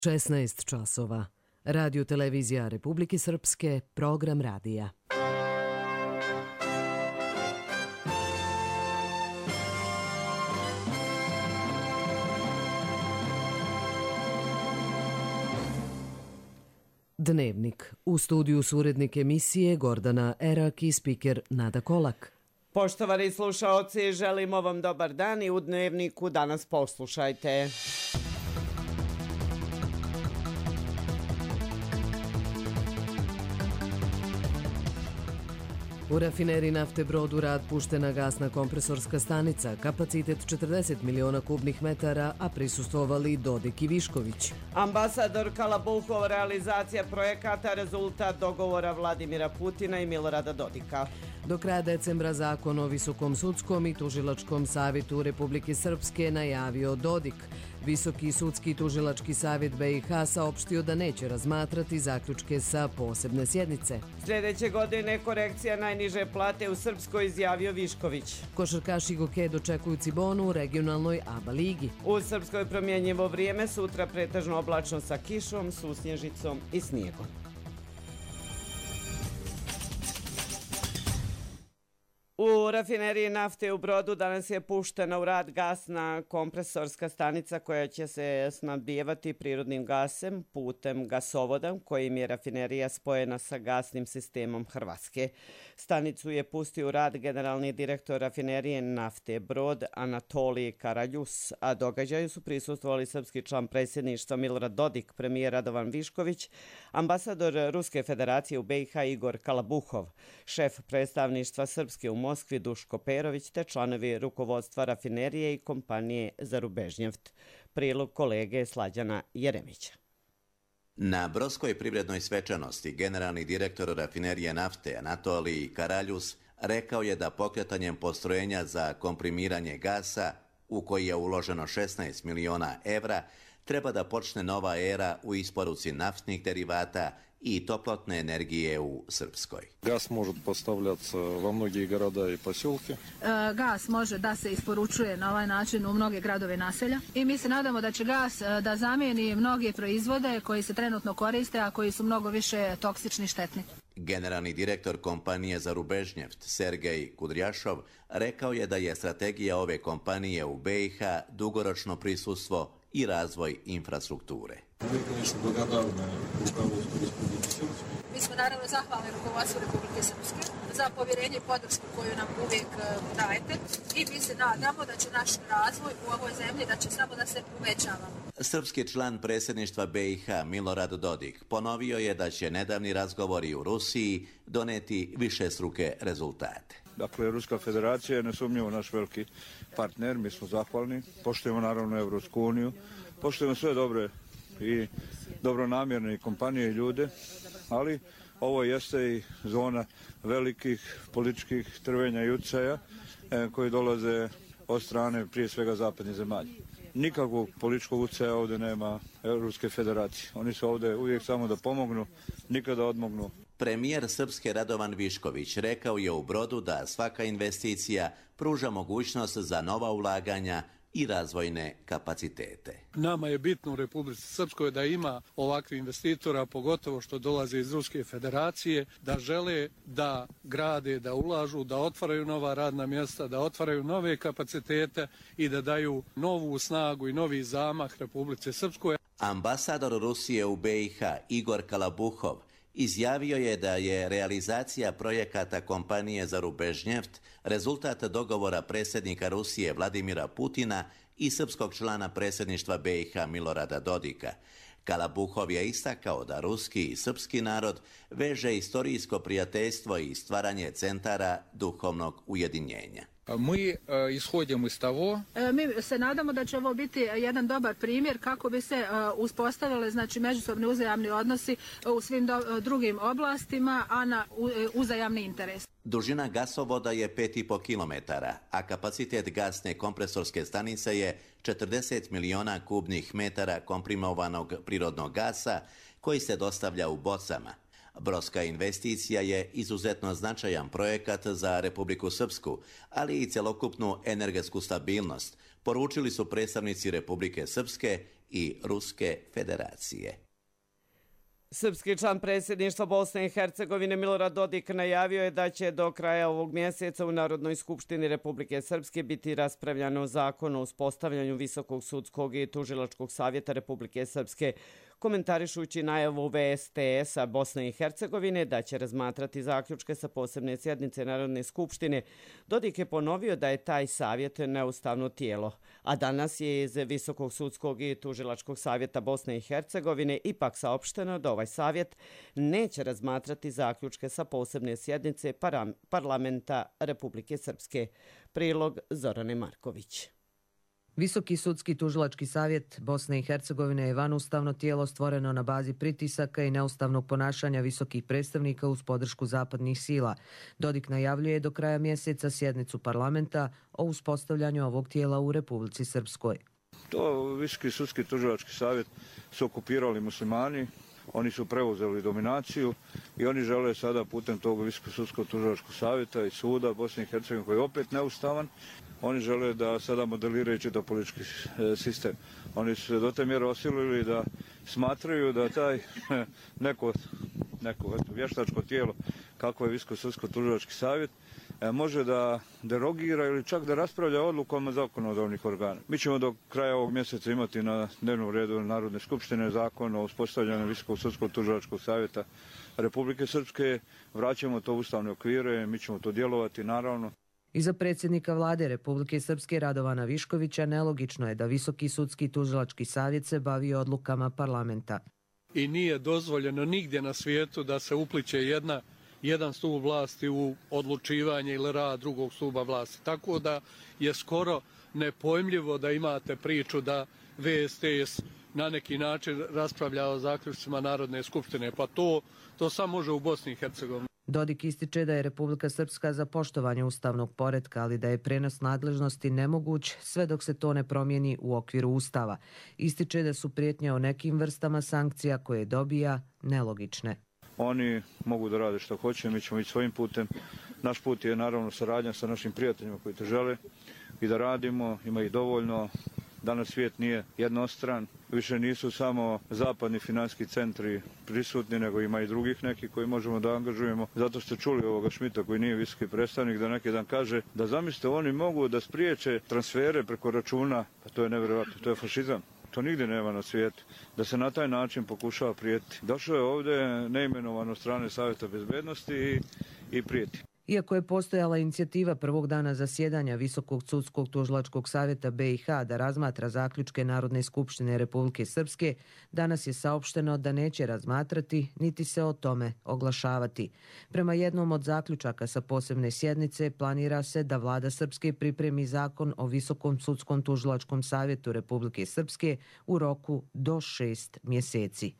16 časova. Radio Televizija Republike Srpske, program radija. Dnevnik. U studiju su urednik emisije Gordana Erak i spiker Nada Kolak. Poštovani slušaoci, želimo vam dobar dan i u Dnevniku danas poslušajte. U rafineriji nafte Brod u rad puštena gasna kompresorska stanica, kapacitet 40 miliona kubnih metara, a prisustvovali Dodik i Višković. Ambasador Kalabuhov, realizacija projekata, rezultat dogovora Vladimira Putina i Milorada Dodika. Do kraja decembra Zakon o Visokom sudskom i tužilačkom savjetu Republike Srpske najavio Dodik. Visoki sudski tužilački savjet BiH saopštio da neće razmatrati zaključke sa posebne sjednice. Sljedeće godine korekcija najniže plate u Srpskoj, izjavio Višković. Košarkaši Goke dočekuju Cibonu u regionalnoj ABA ligi. U Srpskoj promjenjivo vrijeme, sutra pretežno oblačno sa kišom, susnježicom i snijegom. U rafineriji nafte u Brodu danas je puštena u rad gasna kompresorska stanica koja će se snabdijevati prirodnim gasem putem gasovoda kojim je rafinerija spojena sa gasnim sistemom Hrvatske. Stanicu je pustio u rad generalni direktor rafinerije nafte Brod Anatolij Karaljus, a događaju su prisustvovali srpski član predsjedništva Milorad Dodik, premijer Radovan Višković, ambasador Ruske federacije u BiH Igor Kalabuhov, šef predstavništva Srpske u Moskvi Duško Perović te članovi rukovodstva rafinerije i kompanije za Rubežnjeft. Prilog kolege Slađana Jeremića. Na brodskoj privrednoj svečanosti generalni direktor rafinerije nafte Anatolij Karaljus rekao je da pokretanjem postrojenja za komprimiranje gasa, u koji je uloženo 16 miliona evra, treba da počne nova era u isporuci naftnih derivata i toplotne energije u Srpskoj. Gas može postavljati u mnogi grada i posilke. Gas može da se isporučuje na ovaj način u mnoge gradove i naselja i mi se nadamo da će gas da zamijeni mnoge proizvode koji se trenutno koriste, a koji su mnogo više toksični i štetni. Generalni direktor kompanije za Rubežnjeft Sergej Kudrjašov rekao je da je strategija ove kompanije u BiH dugoročno prisustvo i razvoj infrastrukture. Mi smo naravno zahvalni rukovodstvu Republike Srpske za povjerenje i podršku koju nam uvijek dajete i mi se nadamo da će naš razvoj u ovoj zemlji da će samo da se uvećava. Srpski član predsjedništva BiH Milorad Dodik ponovio je da će nedavni razgovori u Rusiji doneti višestruke rezultate. Dakle, Ruska federacija je nesumnjivo naš veliki partner, mi smo zahvalni, poštujemo naravno Evropsku uniju, poštujemo sve dobre i dobronamjerne kompanije i ljude, ali ovo jeste i zona velikih političkih trvenja i utjecaja koji dolaze od strane prije svega zapadnih zemalja. Nikakvog političkog utjecaja ovdje nema Ruske federacije. Oni su ovdje uvijek samo da pomognu, nikada odmognu. Premijer Srpske Radovan Višković rekao je u Brodu da svaka investicija pruža mogućnost za nova ulaganja i razvojne kapacitete. Nama je bitno u Republici Srpskoj da ima ovakvih investitora, pogotovo što dolaze iz Ruske federacije, da žele da grade, da ulažu, da otvaraju nova radna mjesta, da otvaraju nove kapacitete i da daju novu snagu i novi zamah Republici Srpskoj. Ambasador Rusije u BiH Igor Kalabuhov izjavio je da je realizacija projekata kompanije za Rubežnjeft rezultat dogovora predsjednika Rusije Vladimira Putina i srpskog člana predsjedništva BiH Milorada Dodika. Kalabuhov je istakao da ruski i srpski narod veže istorijsko prijateljstvo i stvaranje centara duhovnog ujedinjenja. Mi ishodimo iz toga. Mi se nadamo da će ovo biti jedan dobar primjer kako bi se uspostavile znači međusobni uzajamni odnosi u svim drugim oblastima, a na uzajamni interes. Dužina gasovoda je 5,5 km, a kapacitet gasne kompresorske stanice je 40 miliona kubnih metara komprimovanog prirodnog gasa koji se dostavlja u bocama. Brodska investicija je izuzetno značajan projekat za Republiku Srpsku, ali i celokupnu energetsku stabilnost, poručili su predstavnici Republike Srpske i Ruske federacije. Srpski član predsjedništva Bosne i Hercegovine Milorad Dodik najavio je da će do kraja ovog mjeseca u Narodnoj skupštini Republike Srpske biti raspravljano zakon o uspostavljanju Visokog sudskog i tužilačkog savjeta Republike Srpske. Komentarišući najavu VSTS-a Bosne i Hercegovine da će razmatrati zaključke sa posebne sjednice Narodne skupštine, Dodik je ponovio da je taj savjet neustavno tijelo, a danas je iz Visokog sudskog i tužilačkog savjeta Bosne i Hercegovine ipak saopšteno da ovaj savjet neće razmatrati zaključke sa posebne sjednice parlamenta Republike Srpske. Prilog Zorane Marković. Visoki sudski tužilački savjet Bosne i Hercegovine je vanustavno tijelo stvoreno na bazi pritisaka i neustavnog ponašanja visokih predstavnika uz podršku zapadnih sila. Dodik najavljuje do kraja mjeseca sjednicu parlamenta o uspostavljanju ovog tijela u Republici Srpskoj. To Visoki sudski tužilački savjet su okupirali muslimani, oni su preuzeli dominaciju i oni žele sada putem tog Visokog sudskog tužilačkog savjeta i suda Bosne i Hercegovine koji je opet neustavan, oni žele da sada modeliraju čitav politički sistem. Oni su se do te mjere osilili da smatraju da taj neko vještačko tijelo, kako je Visoki sudsko tužilački savjet, može da derogira ili čak da raspravlja odlukama zakonodavnih organa. Mi ćemo do kraja ovog mjeseca imati na dnevnom redu Narodne skupštine zakon o uspostavljanju Visokog sudskog tužilačkog savjeta Republike Srpske. Vraćamo to u ustavne okvire, mi ćemo to djelovati naravno. Iza predsjednika vlade Republike Srpske Radovana Viškovića nelogično je da Visoki sudski tužilački savjet se bavi odlukama parlamenta. I nije dozvoljeno nigdje na svijetu da se upliće jedan stup vlasti u odlučivanje ili rad drugog stupa vlasti. Tako da je skoro nepojmljivo da imate priču da VSTS na neki način raspravlja o zaključcima Narodne skupštine. Pa to samo može u Bosni i Hercegovini. Dodik ističe da je Republika Srpska za poštovanje ustavnog poretka, ali da je prenos nadležnosti nemoguć sve dok se to ne promijeni u okviru Ustava. Ističe da su prijetnje o nekim vrstama sankcija koje dobija nelogične. Oni mogu da rade što hoće, mi ćemo ići svojim putem. Naš put je naravno saradnja sa našim prijateljima koji to žele i da radimo, ima ih dovoljno. Danas svijet nije jednostran, više nisu samo zapadni financijski centri prisutni, nego ima i drugih neki koji možemo da angažujemo. Zato ste čuli ovoga Šmita koji nije visoki predstavnik da neki dan kaže da zamislite oni mogu da spriječe transfere preko računa, pa to je nevjerojatno, to je fašizam. To nigdje nema na svijetu, da se na taj način pokušava prijeti. Došao je ovdje neimenovan od strane Savjeta bezbednosti i prijeti. Iako je postojala inicijativa prvog dana zasjedanja Visokog sudskog tužilačkog savjeta BiH da razmatra zaključke Narodne skupštine Republike Srpske, danas je saopšteno da neće razmatrati niti se o tome oglašavati. Prema jednom od zaključaka sa posebne sjednice planira se da vlada Srpske pripremi zakon o Visokom sudskom tužilačkom savjetu Republike Srpske u roku do 6 mjeseci.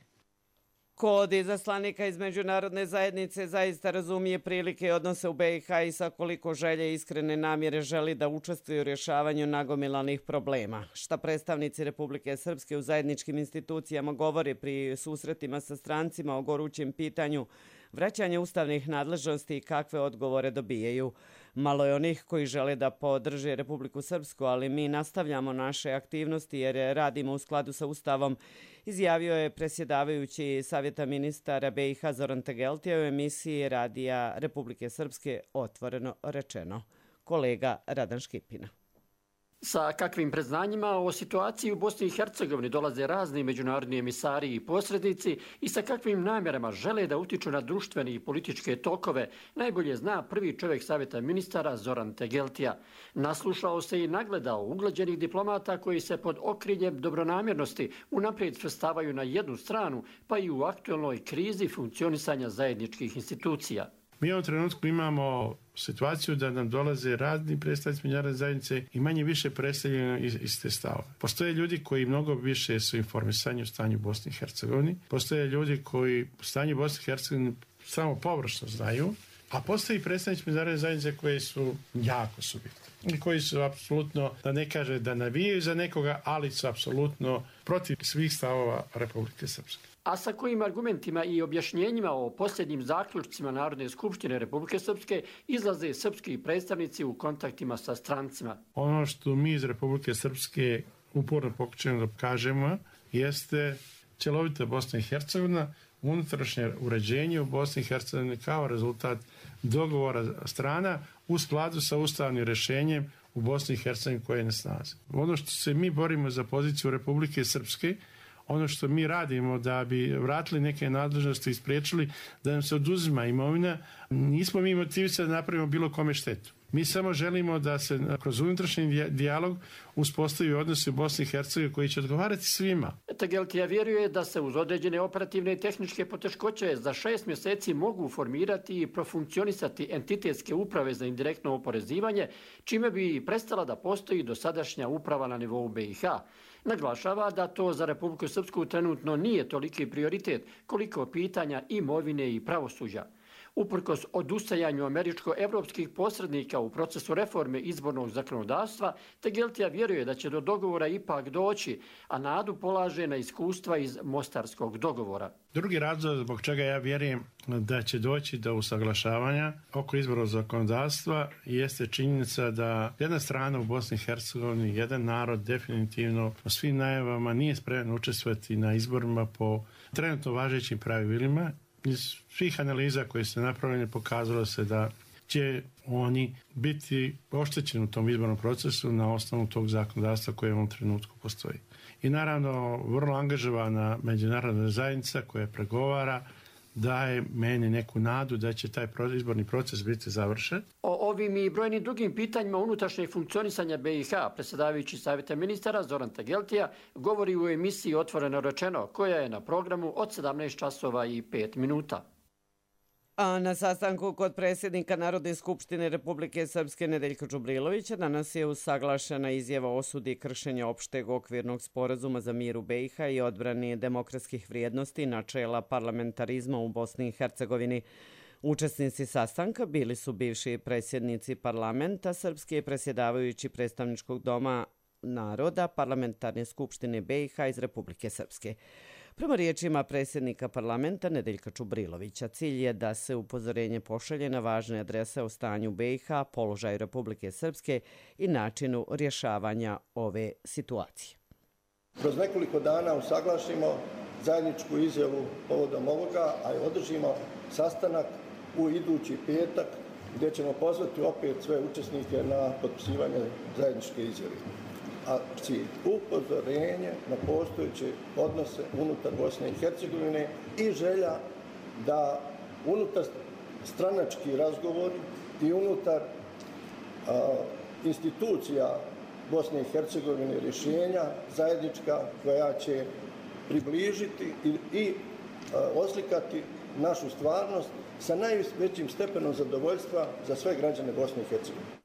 Kod izaslanika iz međunarodne zajednice zaista razumije prilike i odnose u BiH i sa koliko želje i iskrene namjere želi da učestvuju u rješavanju nagomilanih problema. Šta predstavnici Republike Srpske u zajedničkim institucijama govore pri susretima sa strancima o gorućem pitanju vraćanje ustavnih nadležnosti i kakve odgovore dobijaju. Malo je onih koji žele da podrže Republiku Srpsku, ali mi nastavljamo naše aktivnosti jer radimo u skladu sa Ustavom, izjavio je predsjedavajući Savjeta ministara BiH Zoran Tegeltija u emisiji Radija Republike Srpske Otvoreno rečeno. Kolega Radan Škipina. Sa kakvim predznanjima o situaciji u Bosni i Hercegovini dolaze razni međunarodni emisari i posrednici i sa kakvim namjerama žele da utiču na društvene i političke tokove, najbolje zna prvi čovjek Savjeta ministara Zoran Tegeltija. Naslušao se i nagledao uglađenih diplomata koji se pod okriljem dobronamjernosti unaprijed svrstavaju na jednu stranu, pa i u aktualnoj krizi funkcionisanja zajedničkih institucija. Mi u ovom trenutku imamo situaciju da nam dolaze razni predstavnici međunarodne zajednice i manje više predstavljeno iz te stavove. Postoje ljudi koji mnogo više su informisani o stanju Bosne i Hercegovini. Postoje ljudi koji o stanju Bosne i Hercegovini samo površno znaju, a postoje i predstavnici međunarodne zajednice koji su jako subjektivni i koji su apsolutno, da ne kaže da navijaju za nekoga, ali su apsolutno protiv svih stavova Republike Srpske. A sa kojim argumentima i objašnjenjima o posljednjim zaključcima Narodne skupštine Republike Srpske izlaze srpski predstavnici u kontaktima sa strancima? Ono što mi iz Republike Srpske uporno pokušamo da kažemo jeste cjelovita Bosna i Hercegovina, unutrašnje uređenje u Bosni i Hercegovini kao rezultat dogovora strana u skladu sa ustavnim rješenjem u Bosni i Hercegovini koje je na snazi. Ono što se mi borimo za poziciju Republike Srpske, ono što mi radimo da bi vratili neke nadležnosti i spriječili da nam se oduzima imovina, nismo mi motivisani da napravimo bilo kome štetu. Mi samo želimo da se kroz unutrašnji dijalog uspostavi odnosi u Bosni i Hercegovini koji će odgovarati svima. Tegeltija vjeruje da se uz određene operativne i tehničke poteškoće za 6 mjeseci mogu formirati i profunkcionisati entitetske uprave za indirektno oporezivanje, čime bi prestala da postoji dosadašnja uprava na nivou BiH. Naglašava da to za Republiku Srpsku trenutno nije toliki prioritet koliko pitanja imovine i pravosuđa. Uprkos odustajanju američko-evropskih posrednika u procesu reforme izbornog zakonodavstva, Tegeltija vjeruje da će do dogovora ipak doći, a nadu polaže na iskustva iz Mostarskog dogovora. Drugi razlog zbog čega ja vjerujem da će doći do usaglašavanja oko izbornog zakonodavstva jeste činjenica da jedna strana u Bosni i Hercegovini, jedan narod definitivno po svim najavama nije spreman učestvovati na izborima po trenutno važećim pravilima. Iz svih analiza koje su napravljene pokazalo se da će oni biti oštećeni u tom izbornom procesu na osnovu tog zakonodavstva koje u ovom trenutku postoji. I naravno vrlo angažovana međunarodna zajednica koja pregovara daje meni neku nadu da će taj izborni proces biti završen. O ovim i brojnim drugim pitanjima unutrašnjeg funkcionisanja BiH predsjedavajući Savjeta ministara Zoran Tegeltija govori u emisiji Otvoreno rečeno, koja je na programu od 17 časova i 5 minuta. A na sastanku kod predsjednika Narodne skupštine Republike Srpske Nedeljka Džubrilovića danas je usaglašena izjava o osudi kršenja opšteg okvirnog sporazuma za mir u BiH i odbrani demokratskih vrijednosti i načela parlamentarizma u Bosni i Hercegovini. Učesnici sastanka bili su bivši predsjednici parlamenta Srpske i predsjedavajući predstavničkog doma naroda Parlamentarne skupštine BiH iz Republike Srpske. Prema riječima predsjednika parlamenta Nedeljka Čubrilovića, cilj je da se upozorenje pošalje na važne adrese o stanju BiH, položaju Republike Srpske i načinu rješavanja ove situacije. Kroz nekoliko dana usaglašimo zajedničku izjavu povodom ovoga, a i održimo sastanak u idući petak gdje ćemo pozvati opet sve učesnike na potpisivanje zajedničke izjave. A cilj upozorenje na postojeće odnose unutar Bosne i Hercegovine i želja da unutar stranački razgovori i unutar institucija Bosne i Hercegovine rješenja zajednička koja će približiti i oslikati našu stvarnost sa najvećim stepenom zadovoljstva za sve građane Bosne i Hercegovine.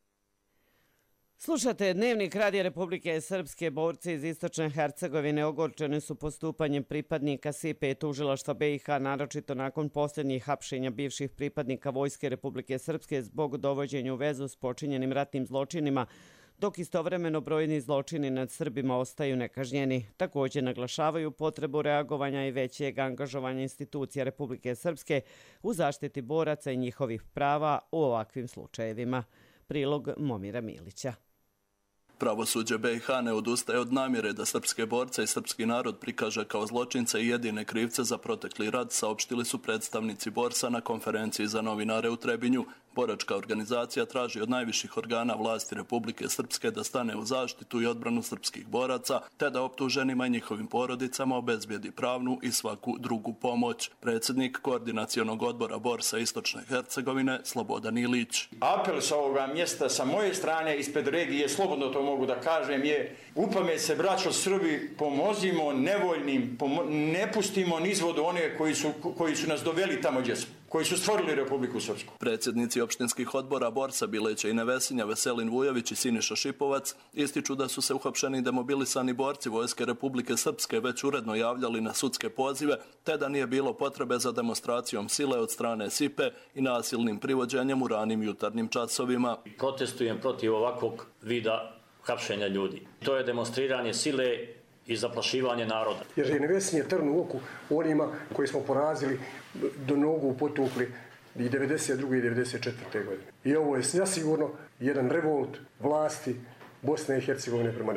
Slušate Dnevnik Radija Republike Srpske. Borci iz Istočne Hercegovine ogorčeni su postupanjem pripadnika SIPE i tužilaštva BiH, naročito nakon posljednjih hapšenja bivših pripadnika Vojske Republike Srpske zbog dovođenja u vezu s počinjenim ratnim zločinima, dok istovremeno brojni zločini nad Srbima ostaju nekažnjeni. Također naglašavaju potrebu reagovanja i većeg angažovanja institucija Republike Srpske u zaštiti boraca i njihovih prava u ovakvim slučajevima. Prilog Momira Milića. Pravosuđe BiH ne odustaje od namjere da srpske borce i srpski narod prikaže kao zločince i jedine krivce za protekli rat, saopštili su predstavnici borsa na konferenciji za novinare u Trebinju. Boračka organizacija traži od najviših organa vlasti Republike Srpske da stane u zaštitu i odbranu srpskih boraca, te da optuženima i njihovim porodicama obezbijedi pravnu i svaku drugu pomoć. Predsjednik Koordinacionog odbora Borsa Istočne Hercegovine Slobodan Ilić. Apel sa ovoga mjesta sa moje strane ispred regije, slobodno to mogu da kažem, je upamet se, braćo Srbi, pomozimo nevoljnim, ne pustimo nizvodu one koji su nas doveli tamo gdje smo, koji su stvorili Republiku Srpsku. Predsjednici opštinskih odbora Borsa Bileća i Nevesinja, Veselin Vujović i Siniša Šipovac ističu da su se uhapšeni i demobilisani borci Vojske Republike Srpske već uredno javljali na sudske pozive, te da nije bilo potrebe za demonstracijom sile od strane SIPE i nasilnim privođenjem u ranim jutarnjim časovima. Protestujem protiv ovakvog vida hapšenja ljudi. To je demonstriranje sile i zaplašivanje naroda. Jer je Nevesin je trn u oku onima koji smo porazili, do nogu potukli i 92. i 94. godine. I ovo je zasigurno jedan revolt vlasti Bosne i Hercegovine prema Nevesinu.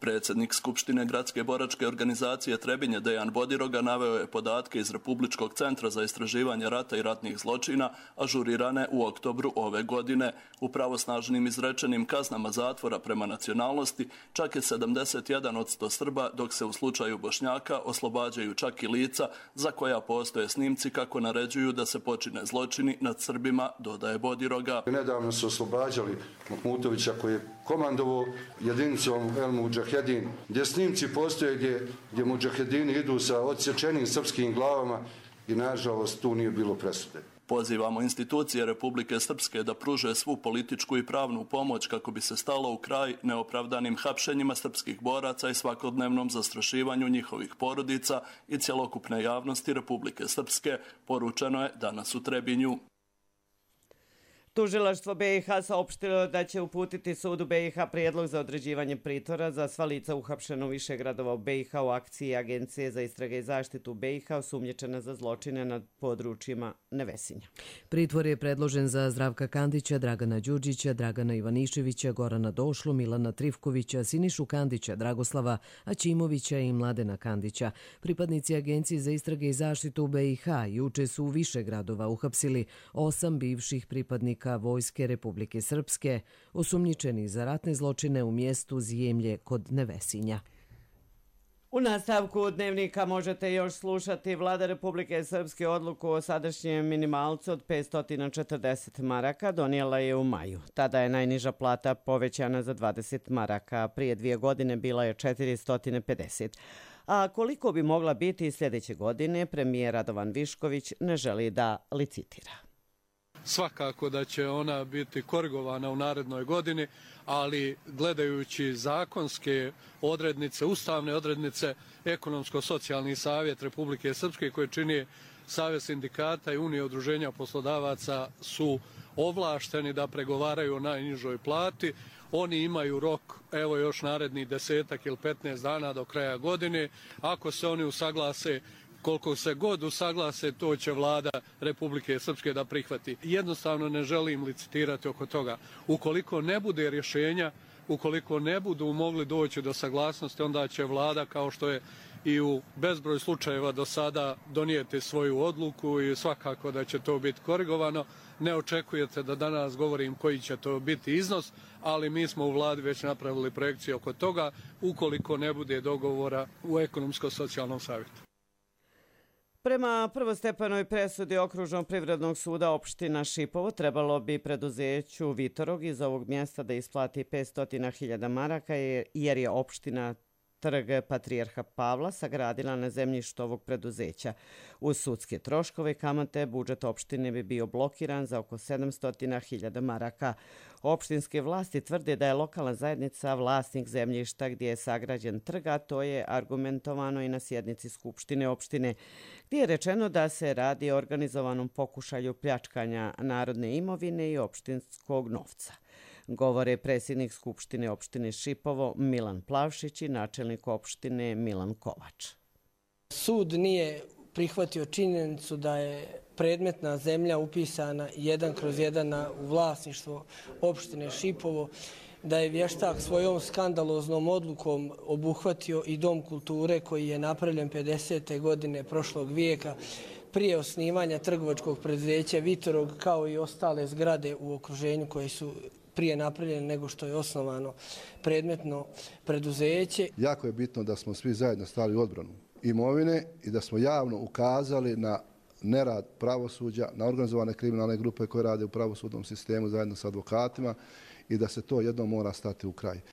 Predsjednik Skupštine Gradske boračke organizacije Trebinje Dejan Bodiroga naveo je podatke iz Republičkog centra za istraživanje rata i ratnih zločina, ažurirane u oktobru ove godine. U pravosnažnim izrečenim kaznama zatvora prema nacionalnosti čak je 71 od 100 Srba, dok se u slučaju Bošnjaka oslobađaju čak i lica za koja postoje snimci kako naređuju da se počine zločini nad Srbima, dodaje Bodiroga. Nedavno su oslobađali Mahmutovića koji je komandovao jedinicom El Mudžahedin, gdje snimci postoje gdje mudžahedini idu sa odsječenim srpskim glavama i nažalost tu nije bilo presude. Pozivamo institucije Republike Srpske da pruže svu političku i pravnu pomoć kako bi se stalo u kraj neopravdanim hapšenjima srpskih boraca i svakodnevnom zastrašivanju njihovih porodica i cjelokupne javnosti Republike Srpske, poručeno je danas u Trebinju. Tužilaštvo BiH saopštilo da će uputiti sudu BiH prijedlog za određivanje pritvora za sva lica uhapšena u više gradova u BiH u akciji Agencije za istrage i zaštitu BiH osumnjičena za zločine nad područjima Nevesinja. Pritvor je predložen za Zdravka Kandića, Dragana Đurđića, Dragana Ivaniševića, Gorana Došlu, Milana Trivkovića, Sinišu Kandića, Dragoslava Aćimovića i Mladena Kandića. Pripadnici Agencije za istrage i zaštitu BiH juče su u više gradova uhapsili 8 bivših pripadnika Vojske Republike Srpske, osumnjičeni za ratne zločine u mjestu Zijemlje kod Nevesinja. U nastavku dnevnika možete još slušati. Vlada Republike Srpske odluku o sadašnjem minimalcu od 540 maraka donijela je u maju. Tada je najniža plata povećana za 20 maraka. Prije 2 godine bila je 450. A koliko bi mogla biti sljedeće godine, premijer Radovan Višković ne želi da licitira. Svakako da će ona biti korigovana u narednoj godini, ali gledajući zakonske odrednice, ustavne odrednice, Ekonomsko-socijalni savjet Republike Srpske koji čini Savez sindikata i Unije udruženja poslodavaca su ovlašteni da pregovaraju o najnižoj plati. Oni imaju rok, evo još narednih 10 ili 15 dana do kraja godine. Ako se oni usaglase, koliko se god usaglase, to će vlada Republike Srpske da prihvati. Jednostavno ne želim licitirati oko toga. Ukoliko ne bude rješenja, ukoliko ne budu mogli doći do saglasnosti, onda će vlada, kao što je i u bezbroj slučajeva do sada, donijeti svoju odluku i svakako da će to biti korigovano. Ne očekujete da danas govorim koji će to biti iznos, ali mi smo u vladi već napravili projekcije oko toga ukoliko ne bude dogovora u Ekonomsko-socijalnom savjetu. Prema prvostepenoj presudi Okružnog privrednog suda opština Šipovo trebalo bi preduzeću Vitorog iz ovog mjesta da isplati 500.000 maraka jer je opština Trg Patrijarha Pavla sagradila na zemljištu ovog preduzeća. Uz sudske troškove i kamate budžet opštine bi bio blokiran za oko 700.000 maraka. Opštinske vlasti tvrde da je lokalna zajednica vlasnik zemljišta gdje je sagrađen trg, a to je argumentovano i na sjednici Skupštine opštine, gdje je rečeno da se radi o organizovanom pokušaju pljačkanja narodne imovine i opštinskog novca. Govore predsjednik Skupštine opštine Šipovo Milan Plavšić i načelnik opštine Milan Kovač. Sud nije prihvatio činjenicu da je predmetna zemlja upisana 1/1 u vlasništvo opštine Šipovo, da je vještak svojom skandaloznom odlukom obuhvatio i Dom kulture koji je napravljen 50. godine prošlog vijeka prije osnivanja trgovačkog preduzeća Vitorog, kao i ostale zgrade u okruženju koje su prije napravljene nego što je osnovano predmetno preduzeće. Jako je bitno da smo svi zajedno stali u odbranu imovine i da smo javno ukazali na nerad pravosuđa, na organizovane kriminalne grupe koje rade u pravosudnom sistemu zajedno sa advokatima i da se to jednom mora stati u kraj.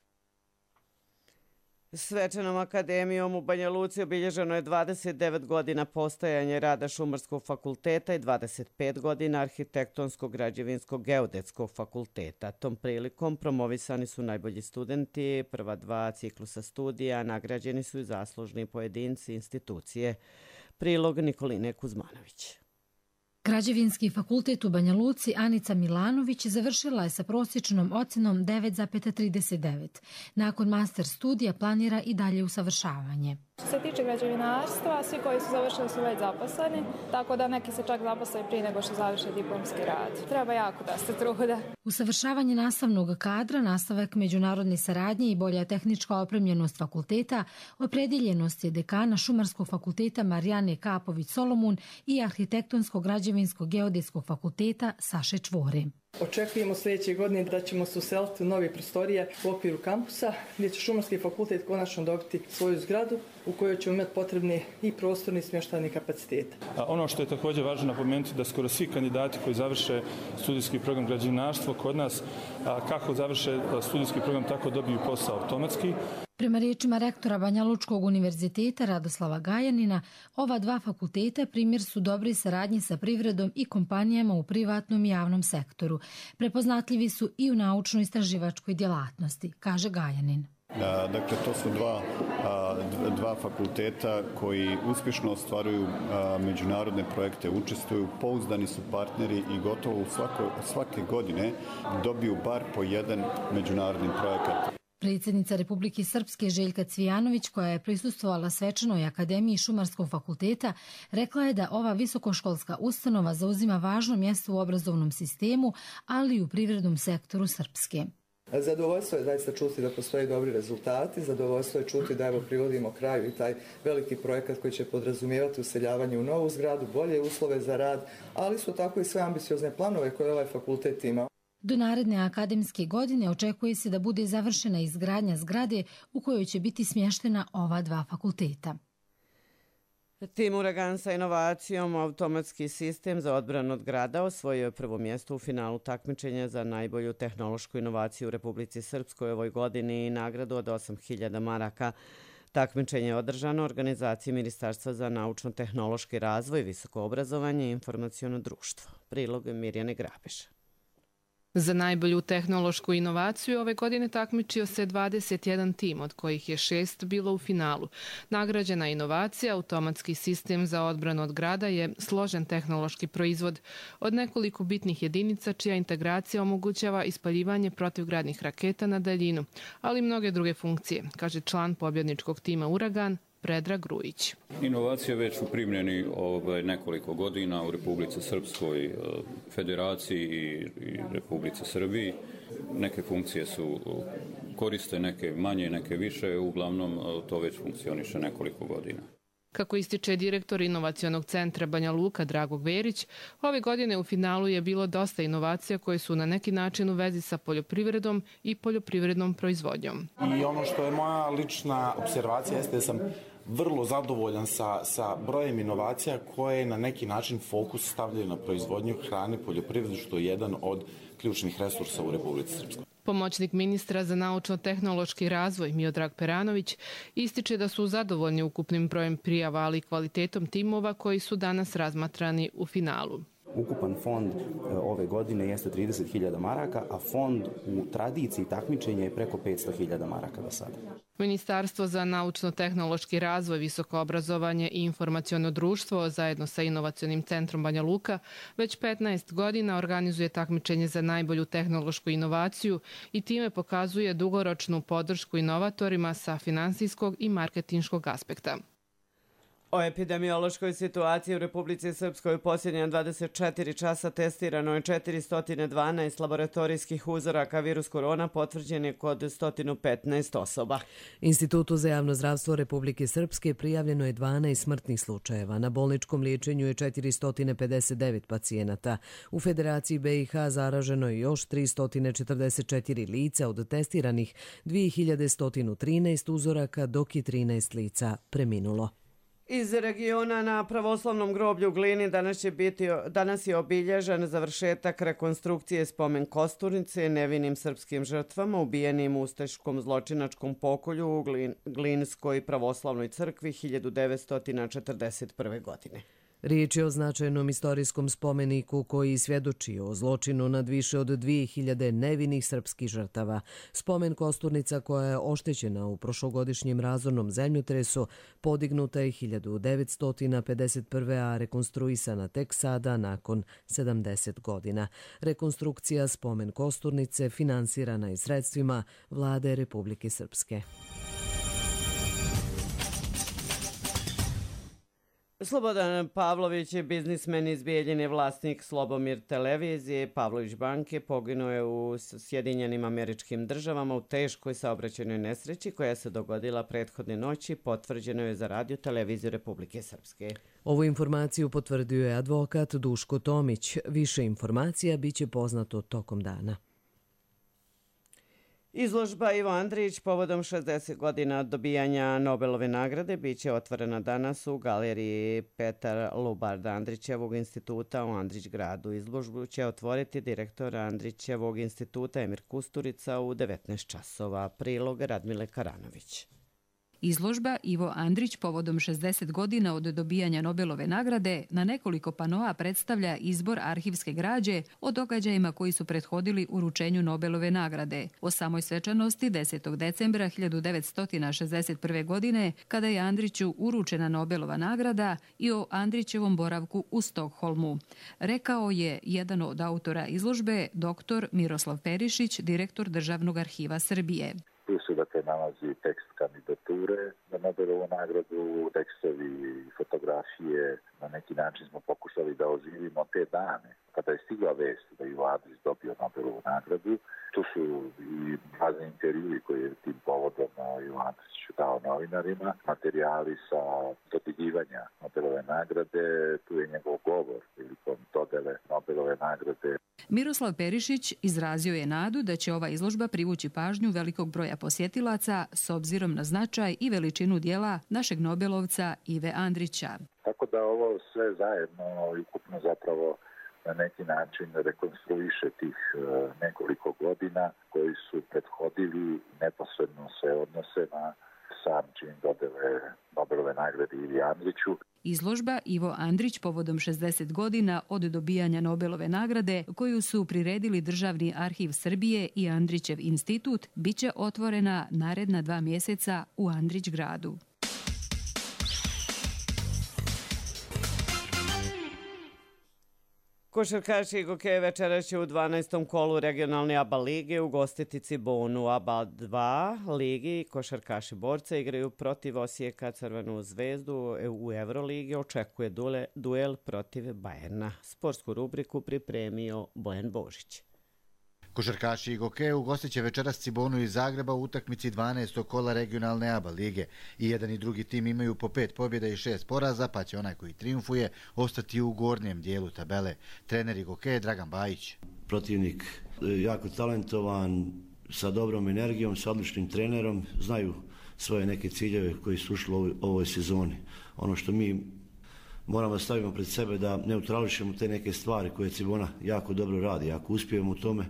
Svečanom akademijom u Banja Luci obilježeno je 29 godina postojanja rada Šumarskog fakulteta i 25 godina Arhitektonskog građevinskog geodetskog fakulteta. Tom prilikom promovisani su najbolji studenti, prva 2 ciklusa studija, nagrađeni su i zaslužni pojedinci institucije. Prilog Nikoline Kuzmanović. Građevinski fakultet u Banja Luci Anica Milanović završila je sa prosječnom ocjenom 9,39. Nakon master studija planira i dalje usavršavanje. Što se tiče građevinarstva, svi koji su završili su već zaposleni, tako da neki se čak zaposle prije nego što završe diplomski rad. Treba jako da se truda. Usavršavanje nastavnog kadra, nastavak međunarodne saradnje i bolja tehnička opremljenost fakulteta, opredjeljenost je dekana Šumarskog fakulteta Marijane Kapović-Solomun i Arhitektonsko-građevinskog geodetskog fakulteta Saše Čvore. Očekujemo sljedeće godine da ćemo se useliti u nove prostorije u okviru kampusa, gdje će Šumarski fakultet konačno dobiti svoju zgradu u kojoj ćemo imati potrebni i prostorni i smještajni kapacitete. Ono što je također važno napomenuti da skoro svi kandidati koji završe studijski program građevinarstva kod nas, kako završe studijski program, tako dobiju posao automatski. Prema riječima rektora Banja Lučkog univerziteta Radoslava Gajanina, ova dva fakulteta primjer su dobre saradnje sa privredom i kompanijama u privatnom i javnom sektoru. Prepoznatljivi su i u naučno-istraživačkoj djelatnosti, kaže Gajanin. Dakle, to su dva fakulteta koji uspješno ostvaruju međunarodne projekte, učestvuju, pouzdani su partneri i gotovo svake godine dobiju bar po jedan međunarodni projekat. Predsjednica Republike Srpske Željka Cvijanović, koja je prisustvovala svečanoj akademiji Šumarskog fakulteta, rekla je da ova visokoškolska ustanova zauzima važno mjesto u obrazovnom sistemu, ali i u privrednom sektoru Srpske. Zadovoljstvo je zaista čuti da postoje dobri rezultati, zadovoljstvo je čuti da evo privodimo kraju i taj veliki projekat koji će podrazumijevati useljavanje u novu zgradu, bolje uslove za rad, ali su tako i sve ambiciozne planove koje ovaj fakultet ima. Do naredne akademske godine očekuje se da bude završena izgradnja zgrade u kojoj će biti smještena ova dva fakulteta. Tim Uragan sa inovacijom automatski sistem za odbranu od grada osvojio je prvo mjesto u finalu takmičenja za najbolju tehnološku inovaciju u Republici Srpskoj ovoj godini i nagradu od 8.000 maraka. Takmičenje je održano u organizaciji Ministarstva za naučno-tehnološki razvoj, visoko obrazovanje i informaciono društvo. Prilog Mirjane Grabeša. Za najbolju tehnološku inovaciju ove godine takmičio se 21 tim, od kojih je 6 bilo u finalu. Nagrađena inovacija, automatski sistem za odbranu od grada, je složen tehnološki proizvod od nekoliko bitnih jedinica čija integracija omogućava ispaljivanje protivgradnih raketa na daljinu, ali i mnoge druge funkcije, kaže član pobjedničkog tima Uragan, Predrag Grujić. Inovacija već u primjeni nekoliko godina u Republici Srpskoj, Federaciji i Republici Srbiji. Neke funkcije su koriste, neke manje, neke više, uglavnom to već funkcioniše nekoliko godina. Kako ističe direktor Inovacionog centra Banja Luka Drago Verić, ove godine u finalu je bilo dosta inovacija koje su na neki način u vezi sa poljoprivredom i poljoprivrednom proizvodnjom. I ono što je moja lična observacija jeste da sam vrlo zadovoljan sa brojem inovacija koje na neki način fokus stavljaju na proizvodnju hrane, poljoprivredu, što je jedan od ključnih resursa u Republici Srpskoj. Pomoćnik ministra za naučno-tehnološki razvoj Miodrag Peranović ističe da su zadovoljni ukupnim brojem prijava, ali i kvalitetom timova koji su danas razmatrani u finalu. Ukupan fond ove godine jeste 30.000 maraka, a fond u tradiciji takmičenja je preko 500.000 maraka do sada. Ministarstvo za naučno-tehnološki razvoj, visoko obrazovanje i informaciono društvo zajedno sa Inovacionim centrom Banja Luka već 15 godina organizuje takmičenje za najbolju tehnološku inovaciju i time pokazuje dugoročnu podršku inovatorima sa finansijskog i marketinškog aspekta. O epidemiološkoj situaciji u Republici Srpskoj u posljednja 24 časa testirano je 412 laboratorijskih uzoraka virus korona, potvrđen je kod 115 osoba. Institutu za javno zdravstvo Republike Srpske prijavljeno je 12 smrtnih slučajeva. Na bolničkom liječenju je 459 pacijenata. U Federaciji BiH zaraženo je još 344 lica od testiranih 2113 uzoraka, dok je 13 lica preminulo. Iz regiona na pravoslavnom groblju u Glini danas je obilježen završetak rekonstrukcije spomen kosturnice nevinim srpskim žrtvama ubijenim u ustaškom zločinačkom pokolju u Glinskoj pravoslavnoj crkvi 1941. godine. Riječ je o značajnom istorijskom spomeniku koji svjedoči o zločinu nad više od 2000 nevinih srpskih žrtava. Spomen kosturnica koja je oštećena u prošlogodišnjem razornom zemljotresu podignuta je 1951. a rekonstruisana tek sada nakon 70 godina. Rekonstrukcija spomen kosturnice finansirana je sredstvima Vlade Republike Srpske. Slobodan Pavlović je biznismen iz Bijeljine, vlasnik Slobomir televizije, Pavlović banke, poginuo je u Sjedinjenim Američkim Državama u teškoj saobraćajnoj nesreći koja se dogodila prethodne noći, potvrđeno je za Radio televiziju Republike Srpske. Ovu informaciju potvrdio je advokat Duško Tomić. Više informacija biće poznato tokom dana. Izložba Ivo Andrić povodom 60 godina od dobijanja Nobelove nagrade biće otvorena danas u galeriji Petar Lubard Andrićevog instituta u Andrićgradu. Izložbu će otvoriti direktor Andrićevog instituta Emir Kusturica u 19 časova. Prilog Radmile Karanović. Izložba Ivo Andrić povodom 60 godina od dobijanja Nobelove nagrade na nekoliko panoa predstavlja izbor arhivske građe o događajima koji su prethodili uručenju Nobelove nagrade. O samoj svečanosti 10. decembra 1961. godine, kada je Andriću uručena Nobelova nagrada, i o Andrićevom boravku u Stokholmu. Rekao je jedan od autora izložbe, dr. Miroslav Perišić, direktor Državnog arhiva Srbije. Tu se dakle nalazi tekst kandidature za Nobelovu nagradu, tekstovi i fotografije. Na neki način smo pokušali da oživimo te dane. Kada je stigla vest da Ivo Andrić dobio Nobelovu nagradu, tu su i razni intervjui koje je tim povodom Ivo Andrić dao novinarima, materijali sa dodjeljivanja Nobelove nagrade, tu je njegov govor prilikom dodele Nobelove nagrade. Miroslav Perišić izrazio je nadu da će ova izložba privući pažnju velikog broja posjetilaca s obzirom na značaj i veličinu dijela našeg Nobelovca Ive Andrića. Tako da ovo sve zajedno i ukupno zapravo na neki način rekonstruiše tih nekoliko godina koji su prethodili, neposredno se odnose na sam čin dodele Nobelove nagrade Ivi Andriću. Izložba Ivo Andrić povodom 60 godina od dobijanja Nobelove nagrade, koju su priredili Državni arhiv Srbije i Andrićev institut, biće otvorena naredna 2 mjeseca u Andrićgradu. Košarkaši Gokeja večeras će u 12. kolu regionalne ABA lige ugostiti Cibonu. ABA 2 ligi košarkaši Borca igraju protiv Osijeka. Crvenu zvezdu u Euroligi očekuje duel protiv Bajerna. Sportsku rubriku pripremio Bojan Božić. Košarkaši Gokeja ugostit će večeras Cibonu iz Zagreba u utakmici 12. kola regionalne ABA lige. I jedan i drugi tim imaju po 5 pobjeda i 6 poraza, pa će onaj koji triumfuje ostati u gornjem dijelu tabele. Trener Gokeja Dragan Bajić. Protivnik jako talentovan, sa dobrom energijom, sa odličnim trenerom, znaju svoje neke ciljeve koji su ušli u ovoj sezoni. Ono što mi moramo da stavimo pred sebe da neutrališemo te neke stvari koje Cibona jako dobro radi. Ako uspijemo u tome,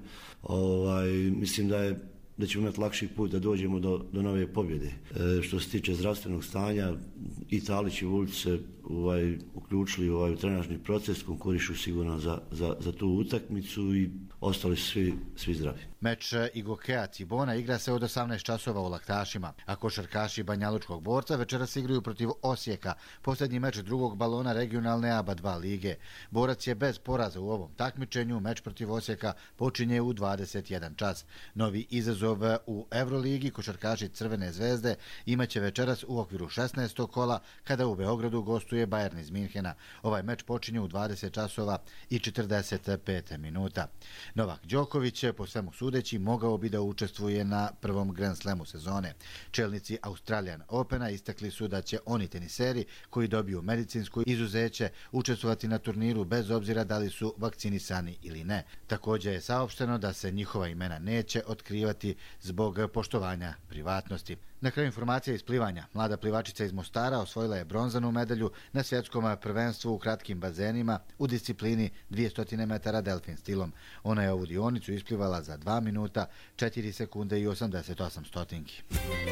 mislim da ćemo imati lakši put da dođemo do nove pobjede. Što se tiče zdravstvenog stanja, i Talić i Vulić se uključili u trenažni proces, konkurišu sigurno za tu utakmicu i ostali su svi zdravi. Meč Gokeja Cibona igra se od 18 časova u Laktašima, a košarkaši Banjalučkog Borca večeras igraju protiv Osijeka, posljednji meč drugog balona regionalne ABA 2 lige. Borac je bez poraza u ovom takmičenju, meč protiv Osijeka počinje u 21 čas. Novi izazov u Euroligi košarkaši Crvene zvezde imaće večeras u okviru 16. kola kada u Beogradu gostuje Bayern iz Minhena. Ovaj meč počinje u 20 časova i 45 minuta. Novak Đoković po svemu sudeći mogao bi da učestvuje na prvom Grand Slamu sezone. Čelnici Australian Opena istakli su da će oni teniseri koji dobiju medicinsko izuzeće učestvovati na turniru bez obzira da li su vakcinisani ili ne. Također je saopšteno da se njihova imena neće otkrivati zbog poštovanja privatnosti. Na kraju informacija iz plivanja. Mlada plivačica iz Mostara osvojila je bronzanu medalju na svjetskom prvenstvu u kratkim bazenima u disciplini 200 metara delfin stilom. Ona je ovu dionicu isplivala za 2 minuta, 4 sekunde i 88 stotinki.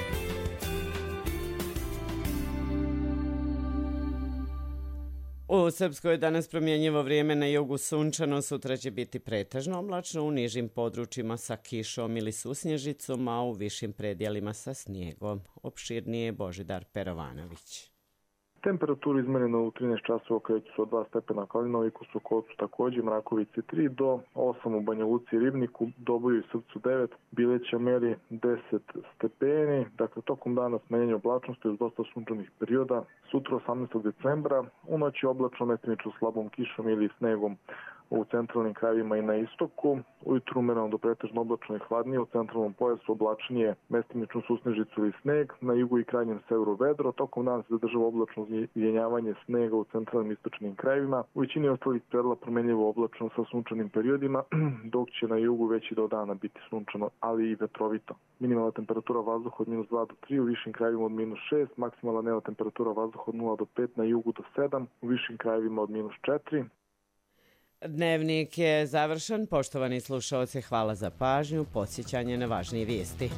U Srpskoj je danas promjenjivo vrijeme, na jugu sunčano, sutra će biti pretežno oblačno, u nižim područjima sa kišom ili susnježicom, a u višim predjelima sa snijegom. Opširnije Božidar Perovanović. Temperaturu izmereno u 13 časova kreću se od 2 stepena Kalinoviku, Sokocu također, Mrakovici 3 do 8 u Banja Luci i Ribniku, Doboju i Srpcu 9, Bileća meri 10 stepeni. Dakle, tokom dana smanjenje oblačnosti uz dosta sunčanih perioda. Sutra 18. decembra, u noći oblačno, mestimično slabom kišom ili snegom u centralnim krajevima i na istoku. Ujutru umereno do pretežno oblačno i hladnije, u centralnom pojasu oblačnije, mestimičnu susnežicu ili sneg, na jugu i krajnjem severu vedro. Tokom dana se zadržava oblačno jenjavanje snega u centralnim istočnim krajevima. U većini ostalih predela promenljivo oblačno sa sunčanim periodima, dok će na jugu veći do dana biti sunčano, ali i vetrovito. Minimalna temperatura vazduha od -2 do 3, u višim krajevima od -6, maksimalna dnevna temperatura vazduha od 0 do 5, na jugu do 7, u višim krajevima od -4. Dnevnik je završen. Poštovani slušaoci, hvala za pažnju. Podsjećanje na važnije vijesti.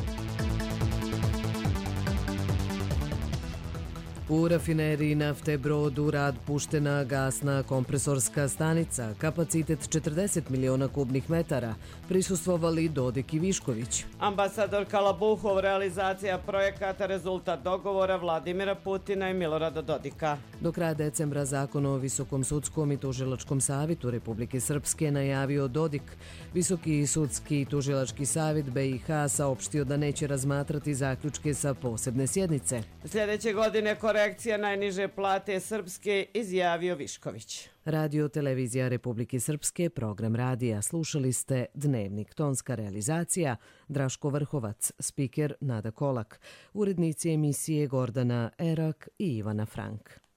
U rafineriji nafte Brod u rad puštena gasna kompresorska stanica, kapacitet 40 miliona kubnih metara, prisustvovali Dodik i Višković. Ambasador Kalabuhov, realizacija projekata rezultat dogovora Vladimira Putina i Milorada Dodika. Do kraja decembra Zakon o Visokom sudskom i tužilačkom savjetu Republike Srpske najavio Dodik. Visoki sudski i tužilački savjet BiH saopštio da neće razmatrati zaključke sa posebne sjednice. Sljedeće godine korekcija najniže plate Srpske, izjavio Višković. Radio Televizija Republike Srpske, program radija. Slušali ste Dnevnik, tonska realizacija Draško Vrhovac, spiker Nada Kolak, urednici emisije Gordana Erak i Ivana Frank.